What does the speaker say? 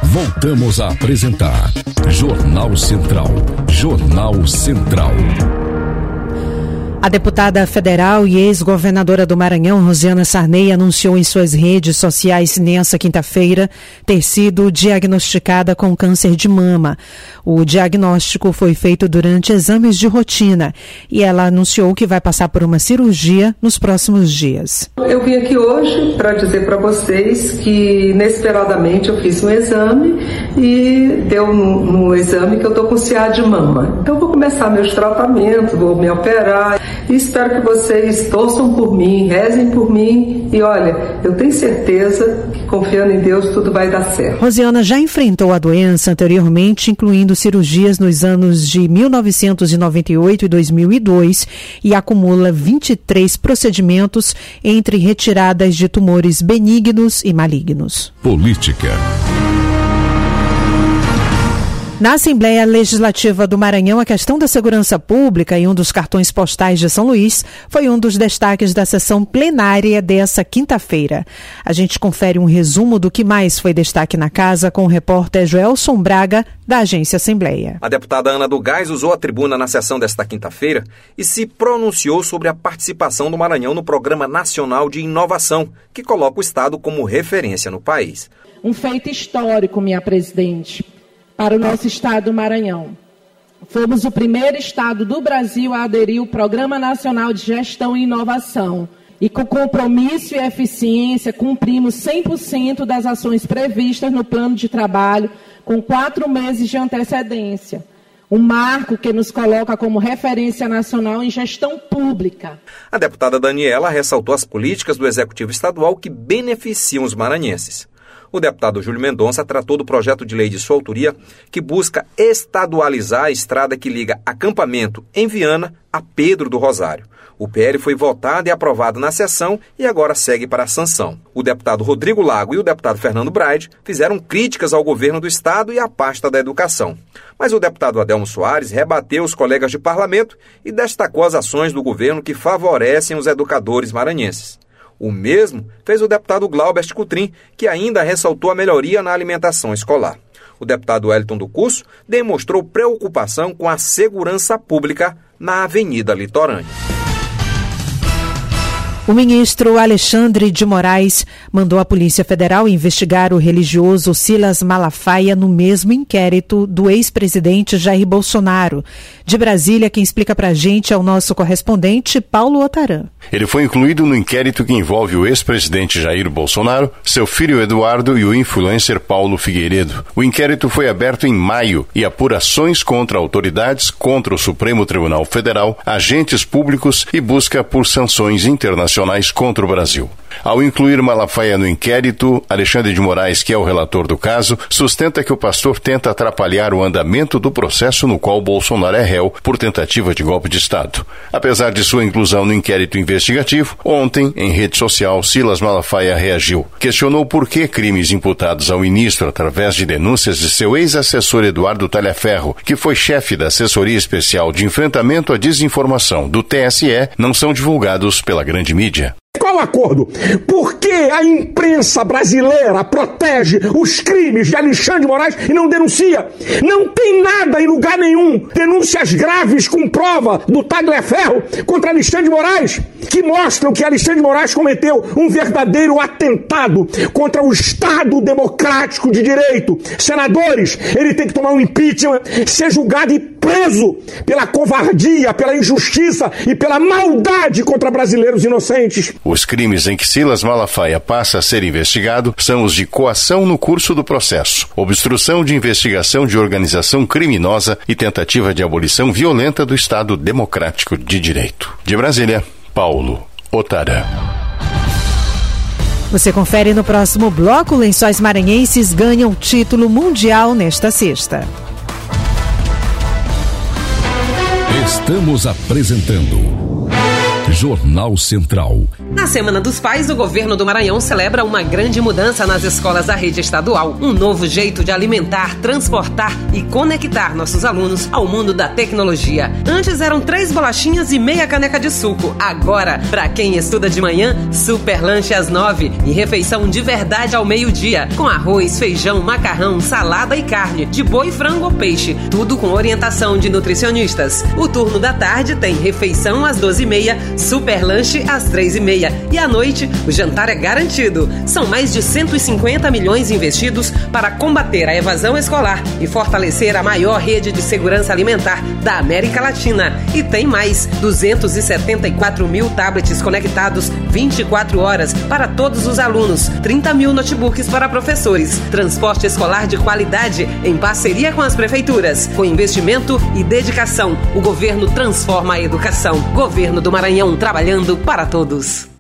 Voltamos a apresentar Jornal Central. Jornal Central. A deputada federal e ex-governadora do Maranhão, Rosiana Sarney, anunciou em suas redes sociais nesta quinta-feira ter sido diagnosticada com câncer de mama. O diagnóstico foi feito durante exames de rotina e ela anunciou que vai passar por uma cirurgia nos próximos dias. Eu vim aqui hoje para dizer para vocês que inesperadamente eu fiz um exame e deu no exame que eu estou com CA de mama. Então eu vou começar meus tratamentos, vou me operar. E espero que vocês torçam por mim, rezem por mim e olha, eu tenho certeza que confiando em Deus tudo vai dar certo. Rosiana já enfrentou a doença anteriormente, incluindo cirurgias nos anos de 1998 e 2002 e acumula 23 procedimentos entre retiradas de tumores benignos e malignos. Política. Na Assembleia Legislativa do Maranhão, a questão da segurança pública e um dos cartões postais de São Luís foi um dos destaques da sessão plenária dessa quinta-feira. A gente confere um resumo do que mais foi destaque na casa com o repórter Joelson Braga, da Agência Assembleia. A deputada Ana do Gás usou a tribuna na sessão desta quinta-feira e se pronunciou sobre a participação do Maranhão no Programa Nacional de Inovação, que coloca o Estado como referência no país. Um feito histórico, minha presidente, para o nosso estado do Maranhão. Fomos o primeiro estado do Brasil a aderir ao Programa Nacional de Gestão e Inovação. E com compromisso e eficiência, cumprimos 100% das ações previstas no plano de trabalho, com 4 meses de antecedência. Um marco que nos coloca como referência nacional em gestão pública. A deputada Daniela ressaltou as políticas do Executivo Estadual que beneficiam os maranhenses. O deputado Júlio Mendonça tratou do projeto de lei de sua autoria que busca estadualizar a estrada que liga Acampamento, em Viana, a Pedro do Rosário. O PL foi votado e aprovado na sessão e agora segue para a sanção. O deputado Rodrigo Lago e o deputado Fernando Braide fizeram críticas ao governo do estado e à pasta da educação. Mas o deputado Adelmo Soares rebateu os colegas de parlamento e destacou as ações do governo que favorecem os educadores maranhenses. O mesmo fez o deputado Glaubert Cutrim, que ainda ressaltou a melhoria na alimentação escolar. O deputado Wellington do Curso demonstrou preocupação com a segurança pública na Avenida Litorânea. O ministro Alexandre de Moraes mandou a Polícia Federal investigar o religioso Silas Malafaia no mesmo inquérito do ex-presidente Jair Bolsonaro. De Brasília, quem explica pra gente é o nosso correspondente Paulo Otaran. Ele foi incluído no inquérito que envolve o ex-presidente Jair Bolsonaro, seu filho Eduardo e o influencer Paulo Figueiredo. O inquérito foi aberto em maio e apura ações contra autoridades, contra o Supremo Tribunal Federal, agentes públicos e busca por sanções internacionais contra o Brasil. Ao incluir Malafaia no inquérito, Alexandre de Moraes, que é o relator do caso, sustenta que o pastor tenta atrapalhar o andamento do processo no qual Bolsonaro é réu por tentativa de golpe de Estado. Apesar de sua inclusão no inquérito investigativo, ontem, em rede social, Silas Malafaia reagiu. Questionou por que crimes imputados ao ministro através de denúncias de seu ex-assessor Eduardo Talhaferro, que foi chefe da Assessoria Especial de Enfrentamento à Desinformação do TSE, não são divulgados pela grande mídia. Qual o acordo? Por que a imprensa brasileira protege os crimes de Alexandre de Moraes e não denuncia? Não tem nada em lugar nenhum. Denúncias graves com prova do Talhaferro contra Alexandre de Moraes, que mostram que Alexandre de Moraes cometeu um verdadeiro atentado contra o Estado democrático de direito. Senadores, ele tem que tomar um impeachment, ser julgado e preso pela covardia, pela injustiça e pela maldade contra brasileiros inocentes. Os crimes em que Silas Malafaia passa a ser investigado são os de coação no curso do processo, obstrução de investigação de organização criminosa e tentativa de abolição violenta do Estado democrático de direito. De Brasília, Paulo Otaran. Você confere no próximo bloco. Lençóis Maranhenses ganham título mundial nesta sexta. Estamos apresentando Jornal Central. Na Semana dos Pais, o governo do Maranhão celebra uma grande mudança nas escolas da rede estadual. Um novo jeito de alimentar, transportar e conectar nossos alunos ao mundo da tecnologia. Antes eram 3 bolachinhas e meia caneca de suco. Agora, para quem estuda de manhã, super lanche às 9 e refeição de verdade ao meio-dia, com arroz, feijão, macarrão, salada e carne, de boi, frango ou peixe, tudo com orientação de nutricionistas. O turno da tarde tem refeição às 12h30, super lanche às 3h30 e à noite o jantar é garantido. São mais de 150 milhões investidos para combater a evasão escolar e fortalecer a maior rede de segurança alimentar da América Latina. E tem mais, 274 mil tablets conectados 24 horas para todos os alunos, 30 mil notebooks para professores, transporte escolar de qualidade em parceria com as prefeituras. Com investimento e dedicação, o governo transforma a educação. Governo do Maranhão, trabalhando para todos.